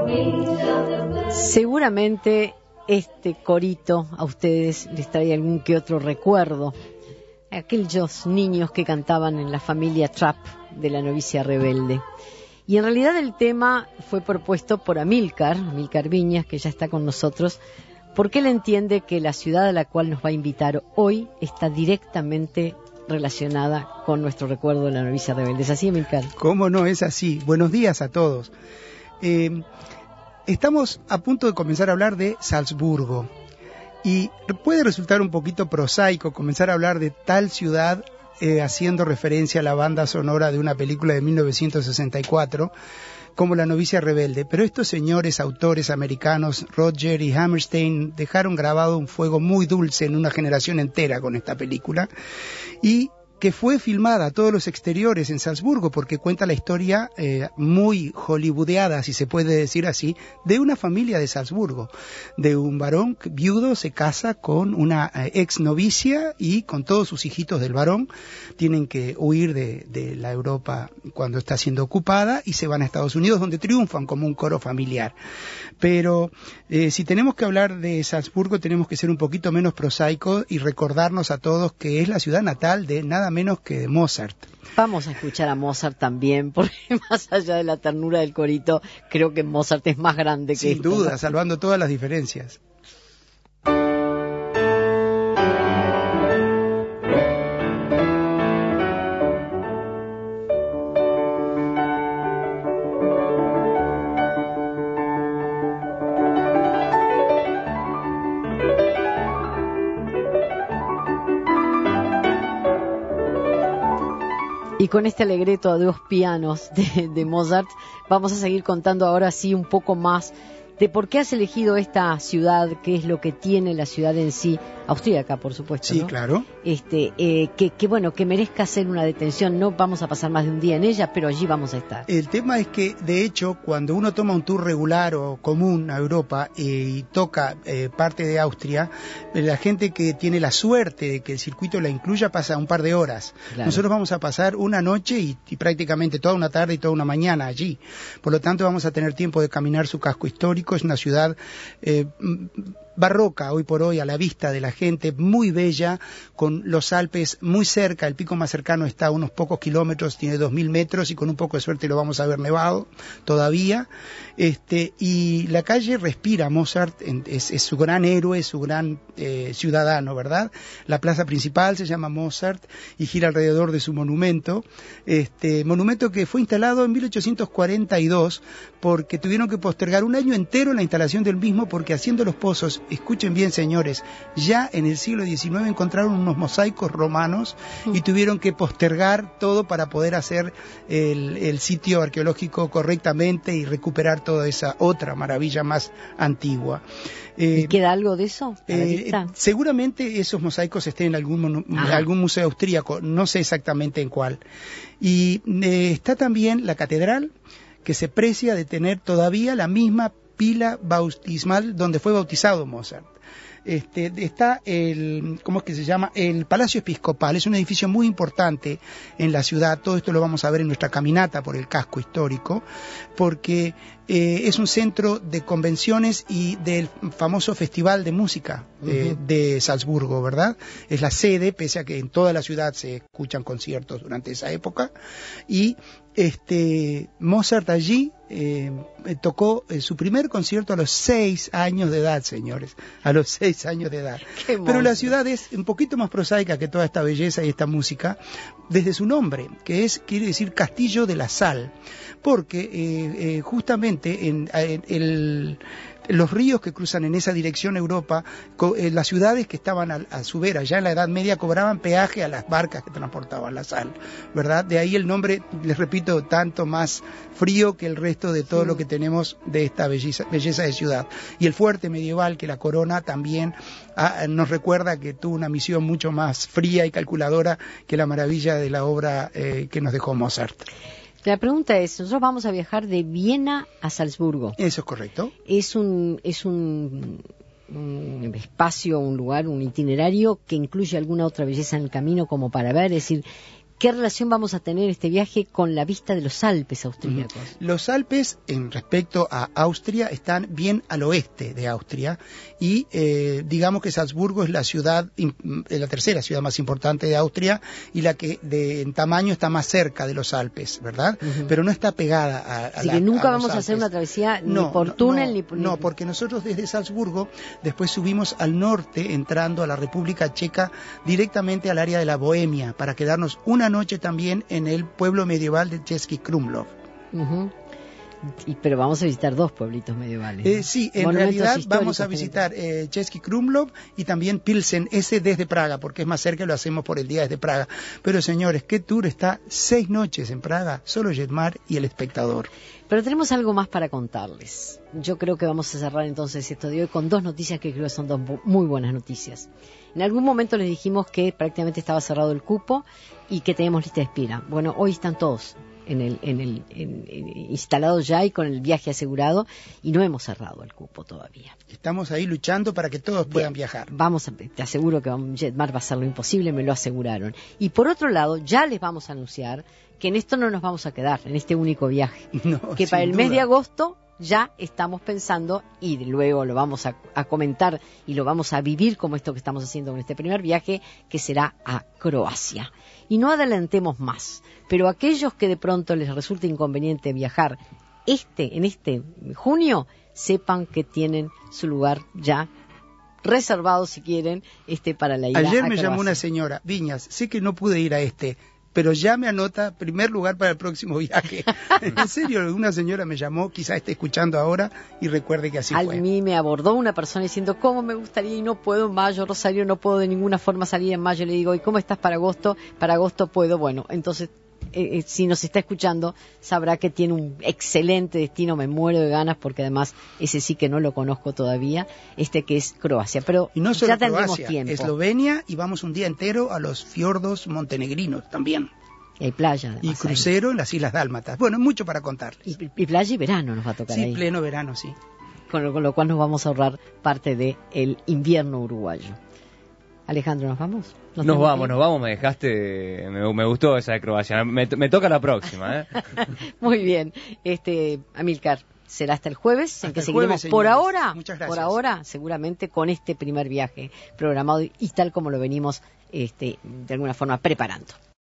Seguramente este corito a ustedes les trae algún que otro recuerdo. Aquellos niños que cantaban en la familia Trapp de La novicia rebelde. Y en realidad el tema fue propuesto por Amílcar Viñas, que ya está con nosotros, porque él entiende que la ciudad a la cual nos va a invitar hoy está directamente relacionada con nuestro recuerdo de La novicia rebelde. ¿Es así, Amílcar? ¿Cómo no es así? Buenos días a todos. Estamos a punto de comenzar a hablar de Salzburgo. Y puede resultar un poquito prosaico comenzar a hablar de tal ciudad haciendo referencia a la banda sonora de una película de 1964 como La novicia rebelde, pero estos señores autores americanos, Roger y Hammerstein, dejaron grabado un fuego muy dulce en una generación entera con esta película, y que fue filmada a todos los exteriores en Salzburgo, porque cuenta la historia muy hollywoodeada, si se puede decir así, de una familia de Salzburgo, de un varón viudo se casa con una ex novicia y con todos sus hijitos del varón tienen que huir de la Europa cuando está siendo ocupada y se van a Estados Unidos, donde triunfan como un coro familiar. Pero si tenemos que hablar de Salzburgo tenemos que ser un poquito menos prosaicos y recordarnos a todos que es la ciudad natal de nada menos que de Mozart. Vamos a escuchar a Mozart también, porque más allá de la ternura del corito, creo que Mozart es más grande que sin duda, salvando todas las diferencias. Y con este alegreto a dos pianos de Mozart, vamos a seguir contando ahora sí un poco más de por qué has elegido esta ciudad, qué es lo que tiene la ciudad en sí, austríaca, por supuesto, sí, ¿no? Claro. Que merezca hacer una detención. No vamos a pasar más de un día en ella, pero allí vamos a estar. El tema es que, de hecho, cuando uno toma un tour regular o común a Europa y toca parte de Austria, la gente que tiene la suerte de que el circuito la incluya pasa un par de horas. Claro. Nosotros vamos a pasar una noche y prácticamente toda una tarde y toda una mañana allí. Por lo tanto, vamos a tener tiempo de caminar su casco histórico. Es una ciudad barroca hoy por hoy a la vista de la gente, muy bella, con los Alpes muy cerca. El pico más cercano está a unos pocos kilómetros, tiene 2000 metros y con un poco de suerte lo vamos a ver nevado todavía. Y la calle respira Mozart, es su gran héroe, su gran ciudadano, ¿verdad? La plaza principal se llama Mozart y gira alrededor de su monumento, monumento que fue instalado en 1842 porque tuvieron que postergar un año entero la instalación del mismo porque haciendo los pozos, escuchen bien señores, ya en el siglo XIX encontraron unos mosaicos romanos y tuvieron que postergar todo para poder hacer el sitio arqueológico correctamente y recuperar toda esa otra maravilla más antigua. ¿Y queda algo de eso? Seguramente esos mosaicos estén en algún museo austríaco, no sé exactamente en cuál. Y está también la catedral, que se precia de tener todavía la misma pila bautismal donde fue bautizado Mozart. Está ¿cómo es que se llama? El Palacio Episcopal, es un edificio muy importante en la ciudad. Todo esto lo vamos a ver en nuestra caminata por el casco histórico, porque es un centro de convenciones y del famoso Festival de Música de Salzburgo, ¿verdad? Es la sede, pese a que en toda la ciudad se escuchan conciertos durante esa época, y Mozart allí tocó su primer concierto a los 6 años de edad, señores, a los 6 años de edad. Pero la ciudad es un poquito más prosaica que toda esta belleza y esta música, desde su nombre, que quiere decir Castillo de la Sal, porque justamente los ríos que cruzan en esa dirección Europa, las ciudades que estaban a su vera, ya en la Edad Media, cobraban peaje a las barcas que transportaban la sal, ¿verdad? De ahí el nombre, les repito, tanto más frío que el resto de todo lo que tenemos de esta belleza de ciudad. Y el fuerte medieval que la corona también nos recuerda que tuvo una misión mucho más fría y calculadora que la maravilla de la obra que nos dejó Mozart. La pregunta es, nosotros vamos a viajar de Viena a Salzburgo. Eso es correcto. Es un espacio, un lugar, un itinerario que incluye alguna otra belleza en el camino como para ver, es decir, ¿Qué relación vamos a tener este viaje con la vista de los Alpes austríacos? Los Alpes, en respecto a Austria, están bien al oeste de Austria y digamos que Salzburgo es la ciudad, la tercera ciudad más importante de Austria y la que en tamaño está más cerca de los Alpes, ¿verdad? Pero no está pegada a Así que nunca vamos a hacer una travesía ni por túnel ni por... No, porque nosotros desde Salzburgo después subimos al norte, entrando a la República Checa, directamente al área de la Bohemia, para quedarnos una noche también en el pueblo medieval de Český Krumlov. Pero vamos a visitar dos pueblitos medievales. Sí, en realidad vamos a visitar Český Krumlov y también Pilsen, ese desde Praga, porque es más cerca y lo hacemos por el día desde Praga. Pero señores, ¿qué tour está 6 noches en Praga? Solo Jetmar y El Espectador. Pero tenemos algo más para contarles. Yo creo que vamos a cerrar entonces esto de hoy con 2 noticias que creo que son 2 muy buenas noticias. En algún momento les dijimos que prácticamente estaba cerrado el cupo y que teníamos lista de espera. Bueno, hoy están todos instalados ya y con el viaje asegurado y no hemos cerrado el cupo todavía. Estamos ahí luchando para que todos puedan viajar. Te aseguro que Jetmar va a hacer lo imposible, me lo aseguraron. Y por otro lado, ya les vamos a anunciar que en esto no nos vamos a quedar, en este único viaje. No, que para el mes de agosto ya estamos pensando, y luego lo vamos a comentar y lo vamos a vivir como esto que estamos haciendo con este primer viaje, que será a Croacia. Y no adelantemos más, pero aquellos que de pronto les resulte inconveniente viajar en este junio, sepan que tienen su lugar ya reservado, si quieren, para la ida a Croacia. Ayer me llamó una señora, Viñas, sé que no pude ir a pero ya me anota primer lugar para el próximo viaje. En serio, una señora me llamó, quizá esté escuchando ahora y recuerde que así fue. A mí me abordó una persona diciendo, ¿cómo me gustaría y no puedo en mayo, Rosario, no puedo de ninguna forma salir en mayo? Le digo, ¿y cómo estás para agosto? Para agosto puedo. Bueno, entonces, si nos está escuchando, sabrá que tiene un excelente destino, me muero de ganas, porque además ese sí que no lo conozco todavía, que es Croacia. Pero y no solo ya tendremos Croacia, tiempo. Eslovenia, y vamos un día entero a los fiordos montenegrinos también. Y hay playa. Además, y crucero en las Islas Dálmatas. Bueno, mucho para contarles. Y playa y verano nos va a tocar ahí. Sí, pleno verano, sí. Con lo cual nos vamos a ahorrar parte del invierno uruguayo. Alejandro, ¿nos vamos? Nos vamos, me dejaste, me gustó esa de Croacia, me toca la próxima, Muy bien, Amílcar, será hasta el jueves, en que seguiremos jueves, por ahora, seguramente con este primer viaje programado y tal como lo venimos de alguna forma preparando.